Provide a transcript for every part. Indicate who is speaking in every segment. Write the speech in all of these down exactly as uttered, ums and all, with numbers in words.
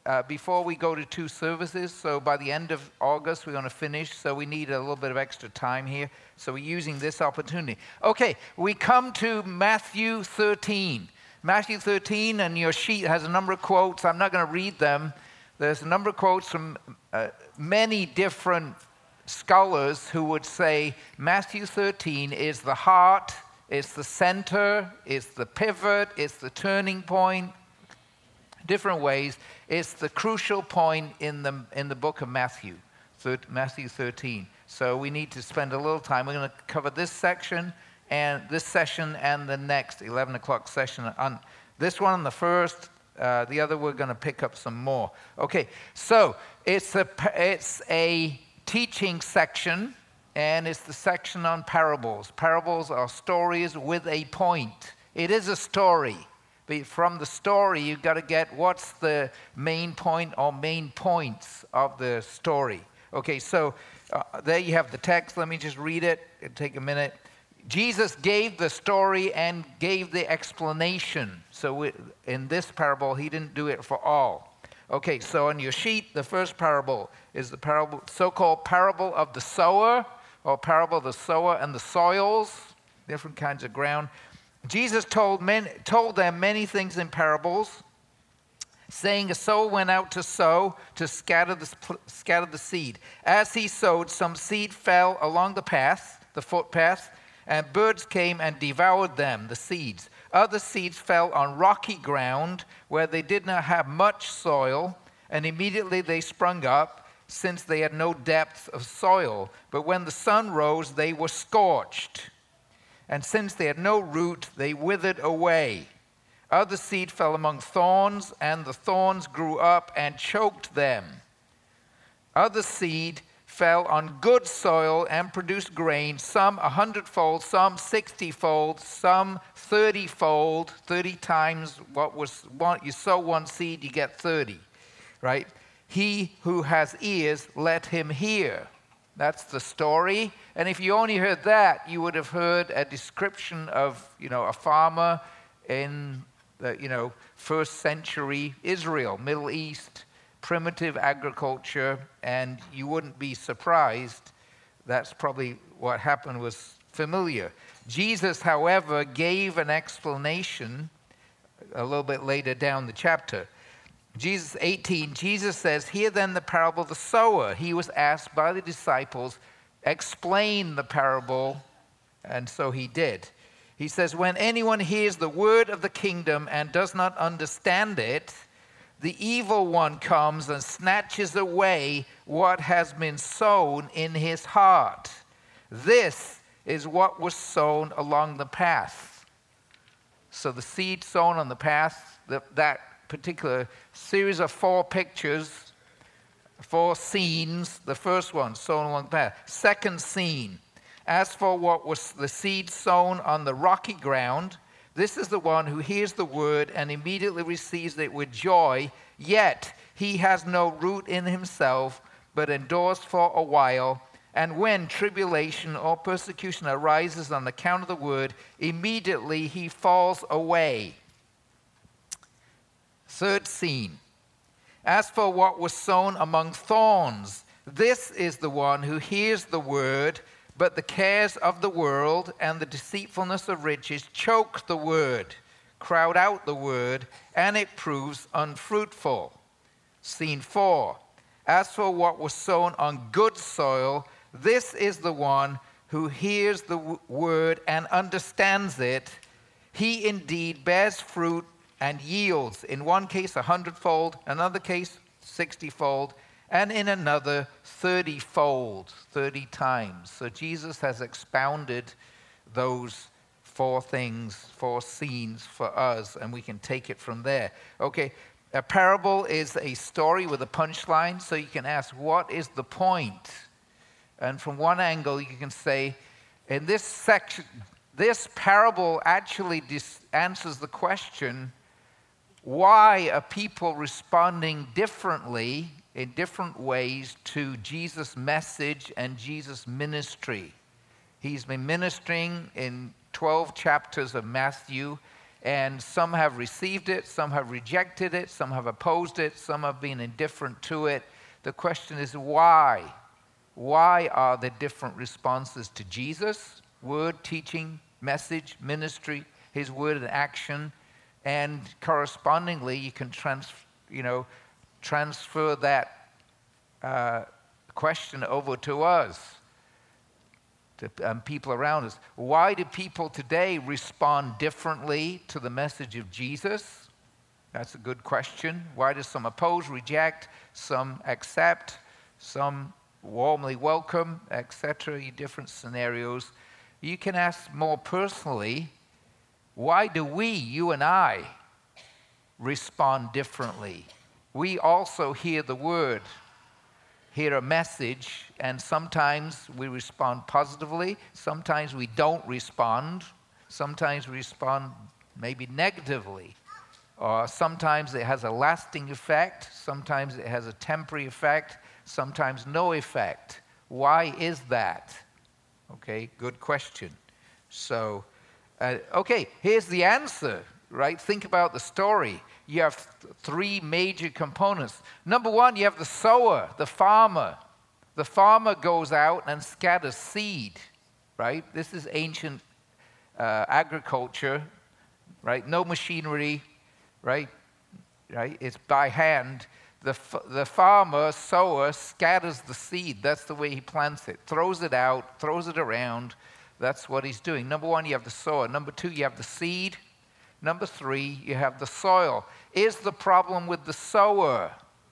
Speaker 1: uh, before we go to two services. So by the end of August, we're going to finish. So we need a little bit of extra time here. So we're using this opportunity. Okay, we come to Matthew thirteen. Matthew thirteen, and your sheet has a number of quotes. I'm not going to read them. There's a number of quotes from uh, many different scholars who would say Matthew thirteen is the heart, it's the center, it's the pivot, it's the turning point, different ways. It's the crucial point in the in the book of Matthew, Matthew thirteen. So we need to spend a little time. We're going to cover this section and this session and the next eleven o'clock session on this one, the first. Uh, the other, we're going to pick up some more. Okay, so it's a it's a teaching section, and it's the section on parables. Parables are stories with a point. It is a story, but from the story, you've got to get what's the main point or main points of the story. Okay, so uh, there you have the text. Let me just read it. It'll take a minute. Jesus gave the story and gave the explanation. So in this parable, he didn't do it for all. Okay, so on your sheet, the first parable is the parable, so-called parable of the sower, or parable of the sower and the soils, different kinds of ground. Jesus told men, told them many things in parables, saying, a sower went out to sow, to scatter the, scatter the seed. As he sowed, some seed fell along the path, the footpath, and birds came and devoured them, the seeds. Other seeds fell on rocky ground where they did not have much soil, and immediately they sprung up, since they had no depth of soil. But when the sun rose, they were scorched. And since they had no root, they withered away. Other seed fell among thorns, and the thorns grew up and choked them. Other seed fell on good soil and produced grain, some a hundredfold, some sixtyfold, some thirtyfold, thirty times what was one. You sow one seed, you get thirty, right? He who has ears, let him hear. That's the story. And if you only heard that, you would have heard a description of, you know, a farmer in the, you know, first century Israel, Middle East, primitive agriculture, and you wouldn't be surprised. That's probably what happened, was familiar. Jesus, however, gave an explanation a little bit later down the chapter. Jesus eighteen, Jesus says, hear then the parable of the sower. He was asked by the disciples, explain the parable, and so he did. He says, when anyone hears the word of the kingdom and does not understand it, the evil one comes and snatches away what has been sown in his heart. This is what was sown along the path. So the seed sown on the path, the, that particular series of four pictures, four scenes. The first one, sown along the path. Second scene, as for what was the seed sown on the rocky ground, this is the one who hears the word and immediately receives it with joy, yet he has no root in himself, but endures for a while. And when tribulation or persecution arises on account of the word, immediately he falls away. Third scene. As for what was sown among thorns, this is the one who hears the word, but the cares of the world and the deceitfulness of riches choke the word, crowd out the word, and it proves unfruitful. Scene four. As for what was sown on good soil, this is the one who hears the w- word and understands it. He indeed bears fruit and yields, in one case a hundredfold, another case sixtyfold, and in another thirtyfold, thirty times. So Jesus has expounded those four things, four scenes for us, and we can take it from there. Okay, a parable is a story with a punchline, so you can ask, what is the point? And from one angle, you can say, in this section, this parable actually dis- answers the question, why are people responding differently in different ways to Jesus' message and Jesus' ministry? He's been ministering in twelve chapters of Matthew. And some have received it, some have rejected it, some have opposed it, some have been indifferent to it. The question is why? Why are there different responses to Jesus' word, teaching, message, ministry, his word and action? And correspondingly, you can trans, you know, transfer that uh, question over to us, to um, people around us. Why do people today respond differently to the message of Jesus? That's a good question. Why do some oppose, reject, some accept, some warmly welcome, et cetera? Different scenarios. You can ask more personally, why do we, you and I, respond differently? We also hear the word, hear a message, and sometimes we respond positively, sometimes we don't respond, sometimes we respond maybe negatively, or sometimes it has a lasting effect, sometimes it has a temporary effect, sometimes no effect. Why is that? Okay, good question. So, uh, okay, here's the answer, right? Think about the story. You have th- three major components. Number one, you have the sower, the farmer. The farmer goes out and scatters seed, right? This is ancient uh, agriculture, right? No machinery, right? Right? It's by hand. The, f- the farmer, sower, scatters the seed. That's the way he plants it. Throws it out, throws it around. That's what he's doing. Number one, you have the sower. Number two, you have the seed. Number three, you have the soil. Is the problem with the sower?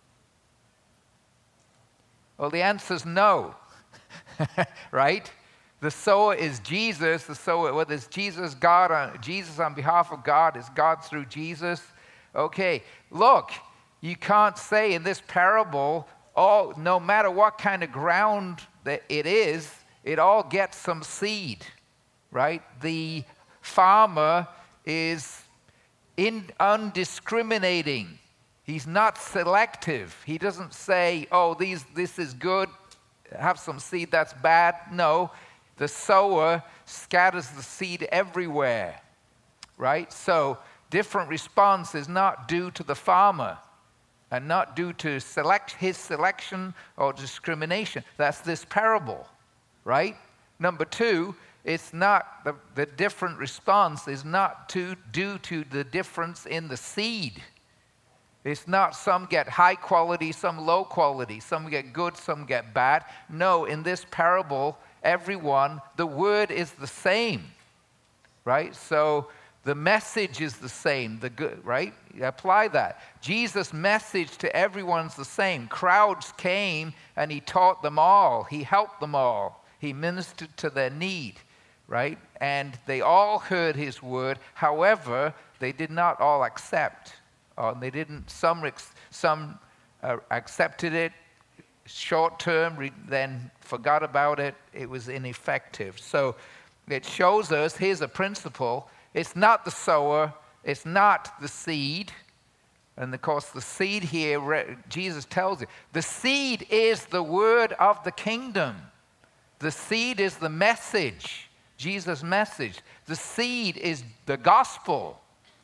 Speaker 1: Well, the answer is no, right? The sower is Jesus. The sower, whether it's Jesus, God, on, Jesus on behalf of God, is God through Jesus. Okay, look, you can't say in this parable, oh, no matter what kind of ground that it is, it all gets some seed, right? The farmer is in undiscriminating. He's not selective. He doesn't say, oh, these, this is good, have some seed, that's bad. No, the sower scatters the seed everywhere, right? So different response is not due to the farmer and not due to select his selection or discrimination. That's this parable, right? Number two, it's not, the, the different response is not to, due to the difference in the seed. It's not some get high quality, some low quality, some get good, some get bad. No, in this parable, everyone, the word is the same, right? So the message is the same, the good, right? You apply that. Jesus' message to everyone's the same. Crowds came and he taught them all. He helped them all. He ministered to their need, right? And they all heard his word. However, they did not all accept. Or they didn't. Some some uh, accepted it short term, re- then forgot about it. It was ineffective. So it shows us. Here's a principle. It's not the sower. It's not the seed. And of course, the seed here, Jesus tells you, the seed is the word of the kingdom. The seed is the message, Jesus' message. The seed is the gospel,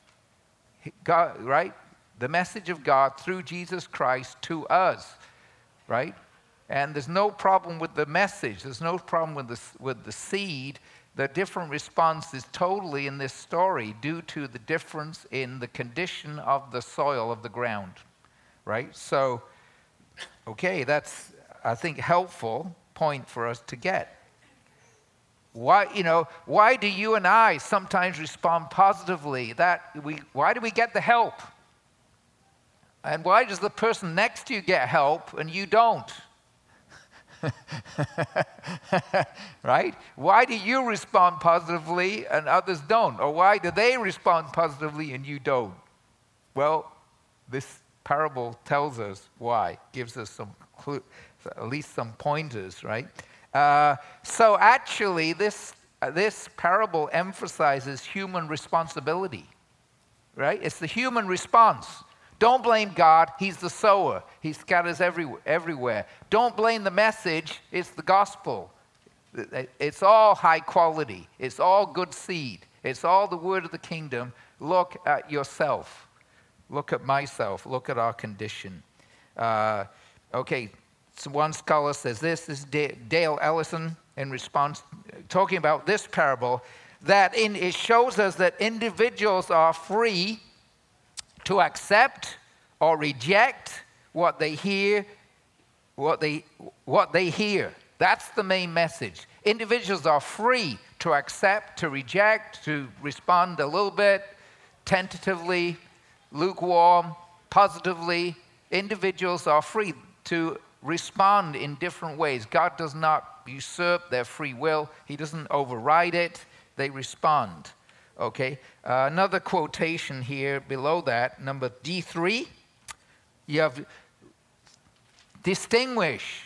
Speaker 1: God, right? The message of God through Jesus Christ to us, right? And there's no problem with the message. There's no problem with the, with the seed. The different response is totally in this story due to the difference in the condition of the soil of the ground, right? So, okay, that's, I think, helpful point for us to get. Why, you know, why do you and I sometimes respond positively? That we, why do we get the help? And why does the person next to you get help and you don't? Right? Why do you respond positively and others don't? Or why do they respond positively and you don't? Well, this parable tells us why, gives us some clue, at least some pointers, right? Uh, so actually, this uh, this parable emphasizes human responsibility, right? It's the human response. Don't blame God. He's the sower. He scatters every, everywhere. Don't blame the message. It's the gospel. It's all high quality. It's all good seed. It's all the word of the kingdom. look at yourself. Look at myself. Look at our condition. Uh, okay, so one scholar says this. This is Dale Ellison in response, talking about this parable, that in, it shows us that individuals are free to accept or reject what they hear, what they, what they hear. That's the main message. Individuals are free to accept, to reject, to respond a little bit, tentatively, lukewarm, positively. Individuals are free to respond in different ways. God does not usurp their free will. He doesn't override it. They respond. Okay? Uh, another quotation here below that, number D three. You have distinguish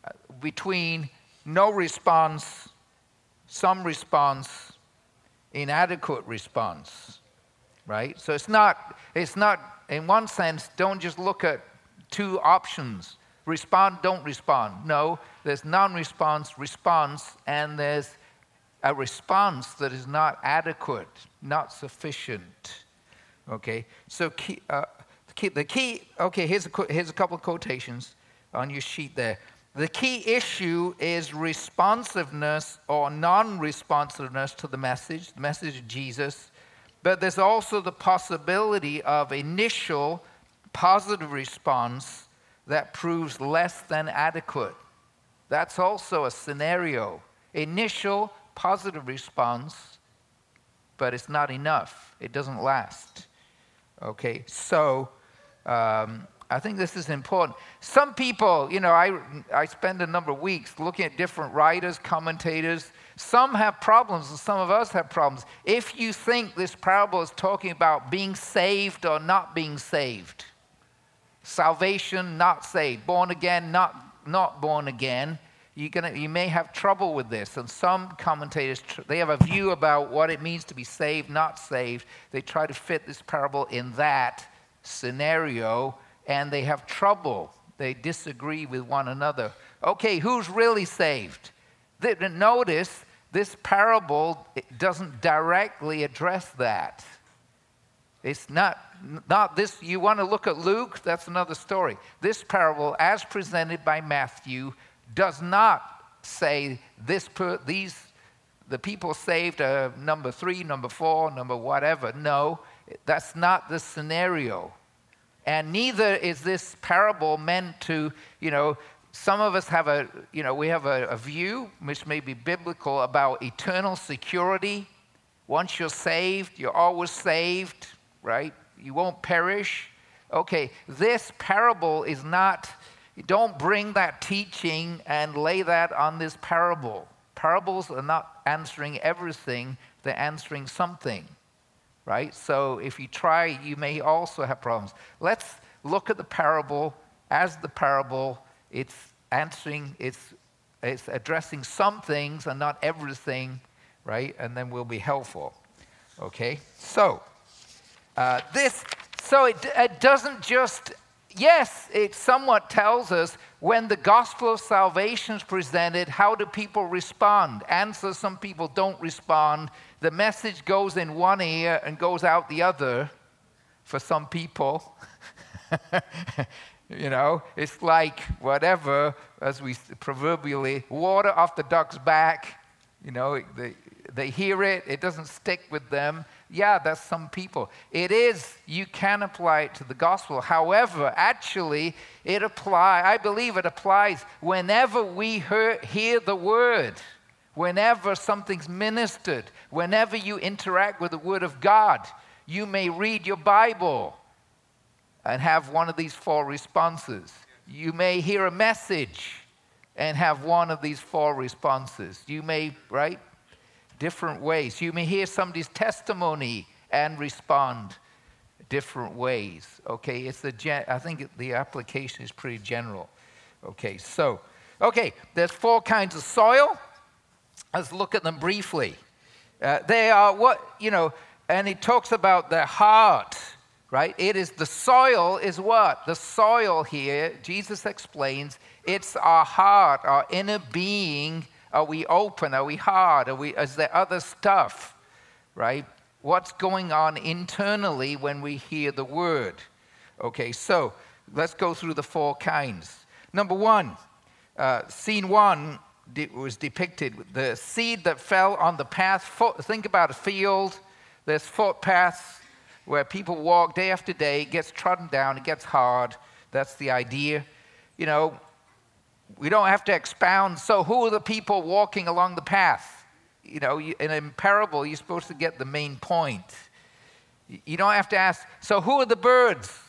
Speaker 1: between no response, some response, inadequate response, right? So it's not, it's not, in one sense, don't just look at two options. Respond, don't respond. No, there's non-response, response, and there's a response that is not adequate, not sufficient. Okay, so key, uh, key, the key, okay, here's a, here's a couple of quotations on your sheet there. The key issue is responsiveness or non-responsiveness to the message, the message of Jesus. But there's also the possibility of initial positive response that proves less than adequate. That's also a scenario. Initial positive response, but it's not enough. It doesn't last. Okay, so um, I think this is important. Some people, you know, I, I spend a number of weeks looking at different writers, commentators. Some have problems and some of us have problems. If you think this parable is talking about being saved or not being saved, salvation, not saved, born again, not, not born again, you're gonna, you may have trouble with this. And some commentators, they have a view about what it means to be saved, not saved. They try to fit this parable in that scenario, and they have trouble. They disagree with one another. Okay, who's really saved? Notice this parable doesn't directly address that. It's not, not this. You want to look at Luke? That's another story. This parable, as presented by Matthew, does not say this. Per, these the people saved are number three, number four, number whatever. No, that's not the scenario. And neither is this parable meant to, you know, some of us have a, you know, we have a, a view, which may be biblical, about eternal security. Once you're saved, you're always saved, right? You won't perish. Okay, this parable is not, don't bring that teaching and lay that on this parable. Parables are not answering everything, they're answering something. Right? So if you try, you may also have problems. Let's look at the parable as the parable. It's answering, it's, it's addressing some things and not everything, right? And then we'll be helpful. Okay? So, uh, this, so it, it doesn't just, yes, it somewhat tells us when the gospel of salvation is presented, how do people respond? Answer, some people don't respond. The message goes in one ear and goes out the other for some people. You know, it's like whatever, as we proverbially, water off the duck's back. You know, they, they hear it, it doesn't stick with them. Yeah, that's some people. It is, you can apply it to the gospel. However, actually, it applies, I believe it applies whenever we hear, hear the word. Whenever something's ministered, whenever you interact with the Word of God, you may read your Bible and have one of these four responses. You may hear a message and have one of these four responses. You may, right? Different ways. You may hear somebody's testimony and respond different ways. Okay, it's the gen- I think the application is pretty general. Okay, so, okay, there's four kinds of soil. Let's look at them briefly. Uh, they are what, you know, and he talks about the heart, right? It is the soil is what? The soil here, Jesus explains, it's our heart, our inner being. Are we open? Are we hard? Are we, is there other stuff, right? what's going on internally when we hear the word. Okay, so let's go through the four kinds. Number one, uh, scene one de- was depicted. The seed that fell on the path. Foot, think about a field. There's footpaths where people walk day after day. It gets trodden down. It gets hard. That's the idea. You know, we don't have to expound. So who are the people walking along the path? You know, in a parable, you're supposed to get the main point. You don't have to ask, so who are the birds?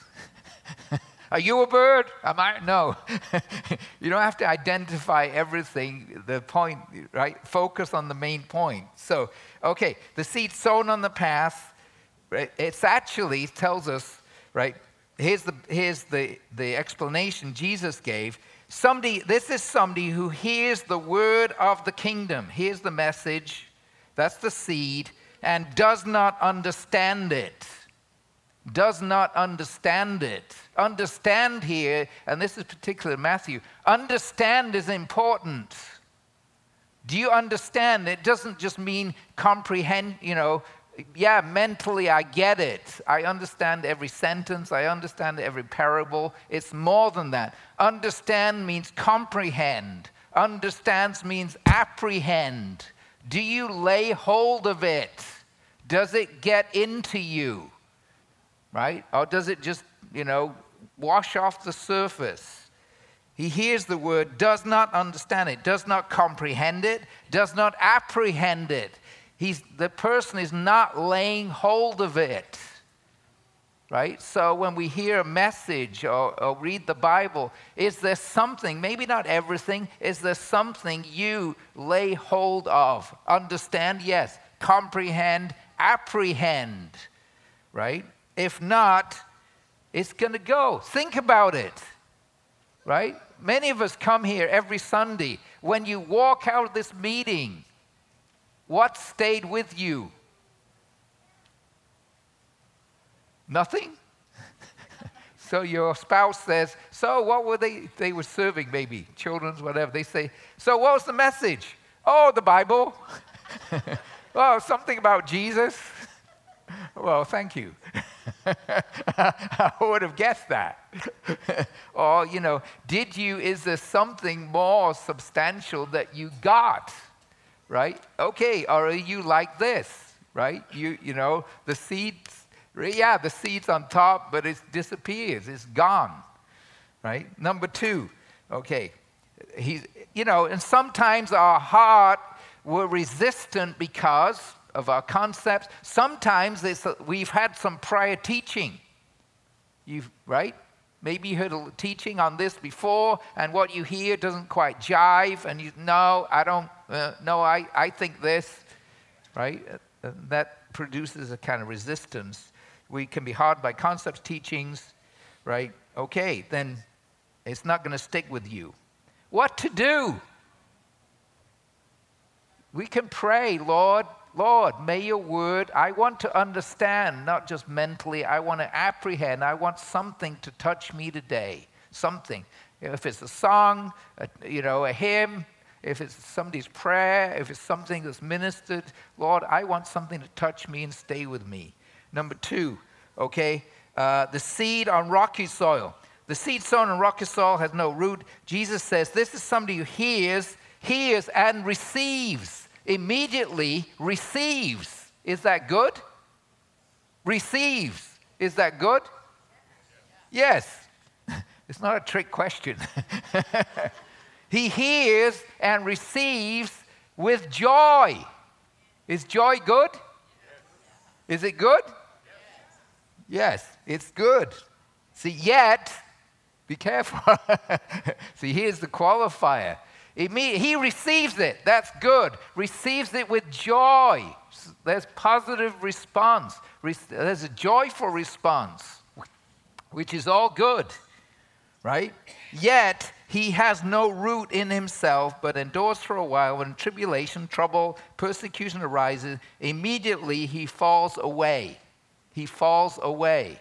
Speaker 1: Are you a bird? Am I? No. You don't have to identify everything, the point, right? Focus on the main point. So, okay, the seed sown on the path, right? It's actually tells us, right? Here's the here's the, the explanation Jesus gave. Somebody, this is somebody who hears the word of the kingdom, hears the message, that's the seed, and does not understand it. Does not understand it. Understand here, and this is particular Matthew, understand is important. Do you understand? It doesn't just mean comprehend, you know, yeah, mentally I get it. I understand every sentence. I understand every parable. It's more than that. Understand means comprehend. Understands means apprehend. Do you lay hold of it? Does it get into you? Right? Or does it just, you know, wash off the surface? He hears the word, does not understand it, does not comprehend it, does not apprehend it. He's, the person is not laying hold of it, right? So when we hear a message or, or read the Bible, is there something, maybe not everything, is there something you lay hold of? Understand? Yes. Comprehend? Apprehend, right? If not, it's going to go. Think about it, right? Many of us come here every Sunday. When you walk out of this meeting, what stayed with you? Nothing? So your spouse says, so what were they, they were serving maybe, children's, whatever. They say, so what was the message? Oh, the Bible. Oh, something about Jesus. Well, thank you. I would have guessed that. Or, you know, did you, is there something more substantial that you got? Right? Okay, or are you like this? Right? You you know, the seeds, yeah, the seed's on top, but it disappears. It's gone. Right? Number two, okay, he's, you know, and sometimes our heart we're resistant because of our concepts. Sometimes it's, we've had some prior teaching. You've, right? Maybe you heard a teaching on this before, and what you hear doesn't quite jive, and you, no, I don't, uh, no, I, I think this, right? Uh, that produces a kind of resistance. We can be hard by concepts, teachings, right? Okay, then it's not going to stick with you. What to do? We can pray, Lord, Lord, may your word, I want to understand, not just mentally, I want to apprehend, I want something to touch me today, something. If it's a song, a, you know, a hymn, if it's somebody's prayer, if it's something that's ministered, Lord, I want something to touch me and stay with me. Number two, okay, uh, the seed on rocky soil. The seed sown on rocky soil has no root. Jesus says this is somebody who hears, hears and receives. Immediately receives. Is that good? Receives. Is that good? Yes. It's not a trick question. He hears and receives with joy. Is joy good? Is it good? Yes, it's good. See, yet, be careful. See, here's the qualifier. He receives it. That's good. Receives it with joy. There's positive response. There's a joyful response, which is all good, right? Yet he has no root in himself, but endures for a while. When tribulation, trouble, persecution arises, immediately he falls away. He falls away.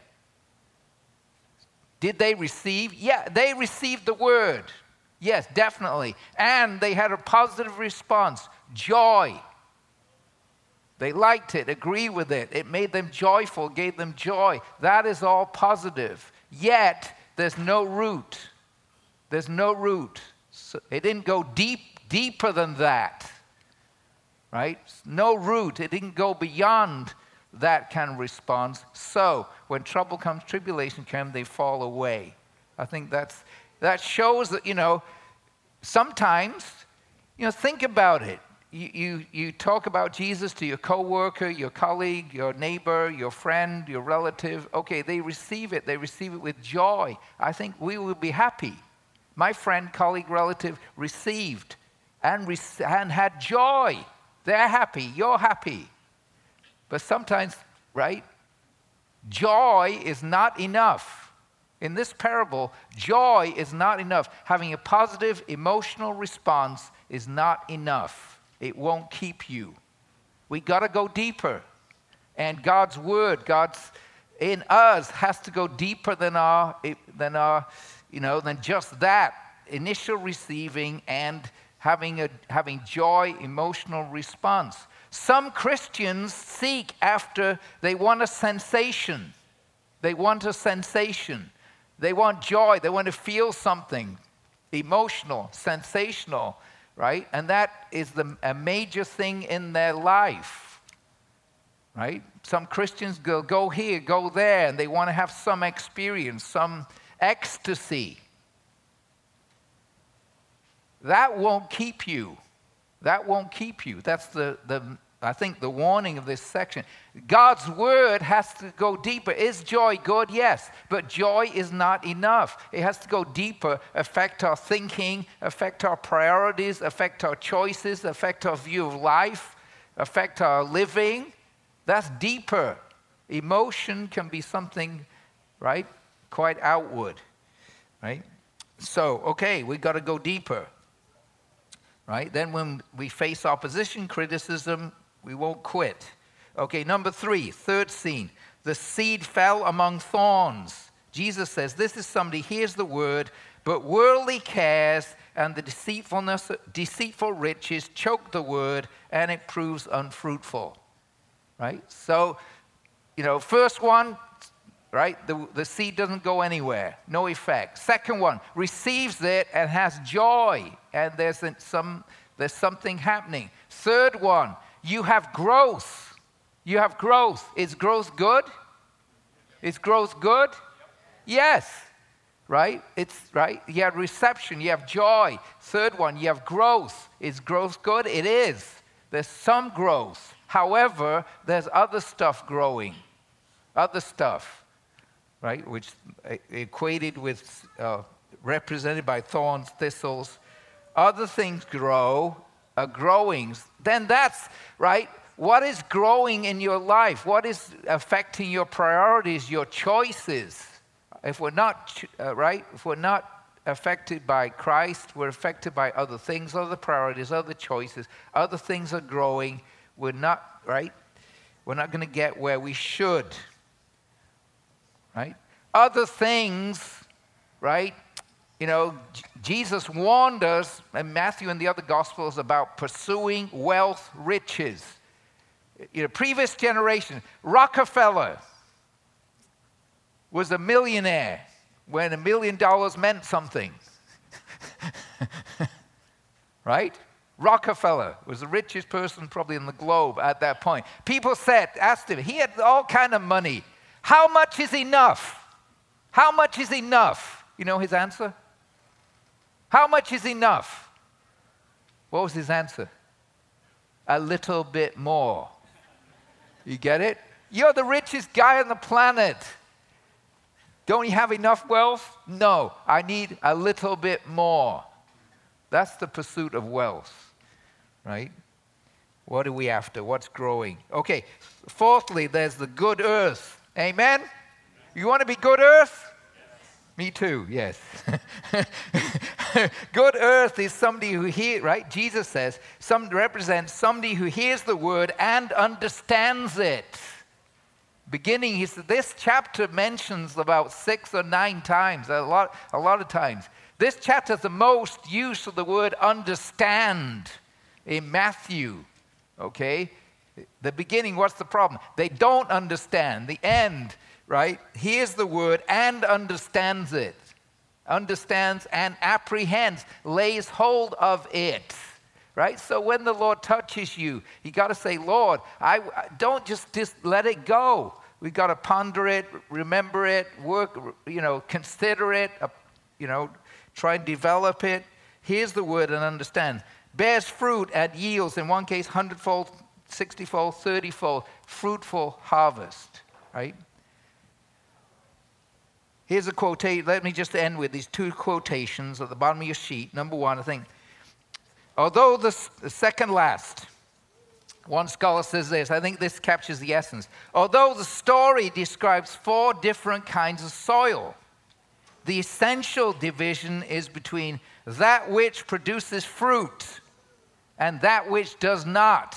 Speaker 1: Did they receive? Yeah, they received the word. Yes, definitely. And they had a positive response, joy. They liked it, agree with it. It made them joyful, gave them joy. That is all positive. Yet, there's no root. There's no root. So it didn't go deep, deeper than that. Right? No root. It didn't go beyond that kind of response. So, when trouble comes, tribulation comes, they fall away. I think that's that shows that, you know, sometimes, you know, think about it. You, you, you talk about Jesus to your coworker, your colleague, your neighbor, your friend, your relative. Okay, they receive it. They receive it with joy. I think we will be happy. My friend, colleague, relative received and, re- and had joy. They're happy. You're happy. But sometimes, right, joy is not enough. In this parable, joy is not enough. Having a positive emotional response is not enough. It won't keep you. We got to go deeper. And God's word, God's in us has to go deeper than our, than our, you know, than just that initial receiving and having a having joy, emotional response. Some Christians seek after, they want a sensation. They want a sensation. They want joy. They want to feel something emotional, sensational. Right? And that is the, a major thing in their life. Right? Some Christians go, go here, go there, and they want to have some experience, some ecstasy. That won't keep you. That won't keep you. That's the, the I think the warning of this section. God's word has to go deeper. Is joy good? Yes. But joy is not enough. It has to go deeper, affect our thinking, affect our priorities, affect our choices, affect our view of life, affect our living. That's deeper. Emotion can be something, right, quite outward, right? So, okay, we've got to go deeper, right? Then when we face opposition, criticism, we won't quit. Okay, number three, third scene. The seed fell among thorns. Jesus says, this is somebody, hears the word, but worldly cares and the deceitfulness, deceitful riches choke the word, and it proves unfruitful. Right? So, you know, first one, right, the, the seed doesn't go anywhere, no effect. Second one, receives it and has joy, and there's some there's something happening. Third one, you have growth. You have growth. Is growth good? Is growth good? Yes. Right? It's right. You have reception. You have joy. Third one, you have growth. Is growth good? It is. There's some growth. However, there's other stuff growing. Other stuff. Right? Which equated with, uh, represented by thorns, thistles. Other things grow, are growing. Then that's, right, what is growing in your life? What is affecting your priorities, your choices? If we're not, uh, right, if we're not affected by Christ, we're affected by other things, other priorities, other choices. Other things are growing. We're not, right, we're not going to get where we should. Right? Other things, right? You know, J- Jesus warned us in Matthew and the other Gospels about pursuing wealth, riches. You know, previous generation, Rockefeller was a millionaire when a million dollars meant something. Right? Rockefeller was the richest person probably in the globe at that point. People said, asked him, he had all kind of money. How much is enough? How much is enough? You know his answer? How much is enough? What was his answer? A little bit more. You get it? You're the richest guy on the planet. Don't you have enough wealth? No, I need a little bit more. That's the pursuit of wealth, right? What are we after? What's growing? Okay, fourthly, there's the good earth. Amen? You want to be good earth? Me too, yes. Good earth is somebody who hears, right? Jesus says, some represents somebody who hears the word and understands it. Beginning, he said, this chapter mentions about six or nine times, a lot, a lot of times. This chapter is the most use of the word understand in Matthew, okay? The beginning, what's the problem? They don't understand. The end, right? Hears the word and understands it. Understands and apprehends, lays hold of it. Right? So when the Lord touches you, you got to say, Lord, I, I don't just, just let it go. We got to ponder it, remember it, work, you know, consider it, uh, you know, try and develop it. Here's the word and understand. Bears fruit and yields, in one case, hundredfold, sixtyfold, thirtyfold, fruitful harvest. Right? Here's a quotation. Let me just end with these two quotations at the bottom of your sheet. Number one, I think, although the, the second last, one scholar says this, I think this captures the essence. Although the story describes four different kinds of soil, the essential division is between that which produces fruit and that which does not.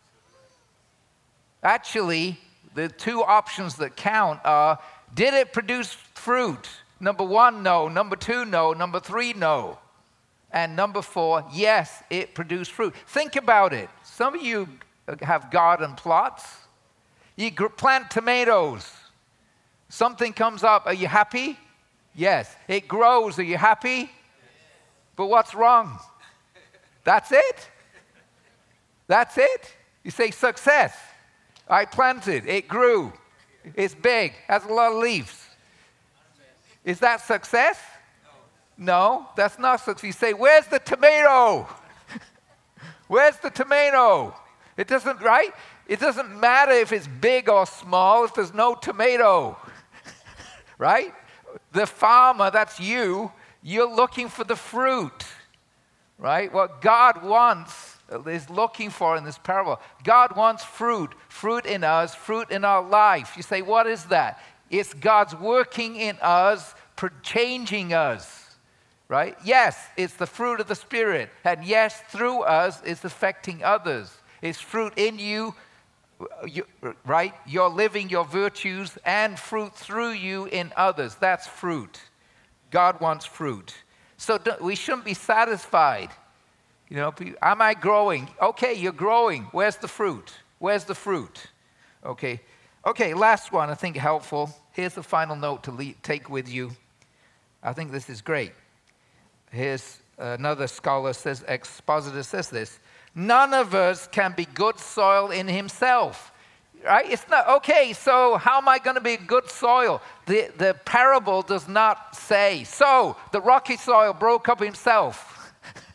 Speaker 1: Actually, the two options that count are, did it produce fruit? Number one, no. Number two, no. Number three, no. And number four, yes, it produced fruit. Think about it. Some of you have garden plots. You plant tomatoes. Something comes up. Are you happy? Yes. It grows. Are you happy? But what's wrong? That's it? That's it? You say success. I planted. It grew. It's big. Has a lot of leaves. Is that success? No, that's not success. You say, where's the tomato? Where's the tomato? It doesn't, right? It doesn't matter if it's big or small if there's no tomato. Right? The farmer, that's you, you're looking for the fruit. Right? What God wants, is looking for in this parable. God wants fruit. Fruit in us, fruit in our life. You say, what is that? It's God's working in us, changing us. Right? Yes, it's the fruit of the Spirit. And yes, through us, it's affecting others. It's fruit in you, you, right? You're living your virtues and fruit through you in others. That's fruit. God wants fruit. So we shouldn't be satisfied. You know, am I growing? Okay, you're growing. Where's the fruit? Where's the fruit? Okay. Okay, last one, I think helpful. Here's the final note to lead, take with you. I think this is great. Here's another scholar says, expositor says this, none of us can be good soil in himself. Right? It's not, okay, so how am I going to be good soil? The, the parable does not say, so the rocky soil broke up himself.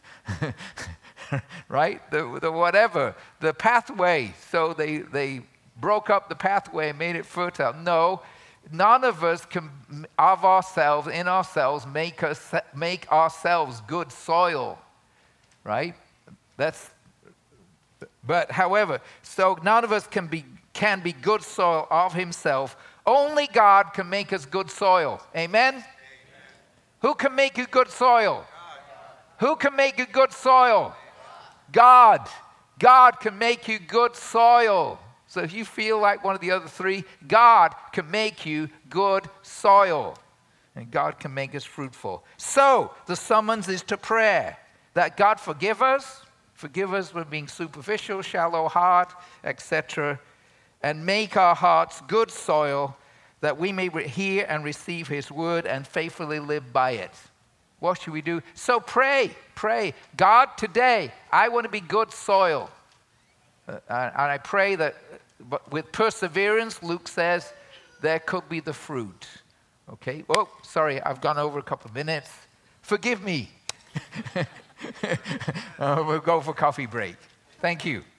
Speaker 1: Right? The, the whatever, the pathway, so they, they broke up the pathway and made it fertile. No. None of us can, of ourselves, in ourselves, make us make ourselves good soil, right? That's. But however, so none of us can be can be good soil of Himself. Only God can make us good soil. Amen. Amen. Who can make you good soil? God. Who can make you good soil? God. God can make you good soil. So if you feel like one of the other three, God can make you good soil. And God can make us fruitful. So the summons is to prayer. That God forgive us. Forgive us for being superficial, shallow heart, et cetera. And make our hearts good soil that we may hear and receive His word and faithfully live by it. What should we do? So pray, pray. God, today, I want to be good soil. Uh, and I pray that but with perseverance, Luke says, there could be the fruit. Okay? Oh, sorry, I've gone over a couple of minutes. Forgive me. uh, we'll go for coffee break. Thank you.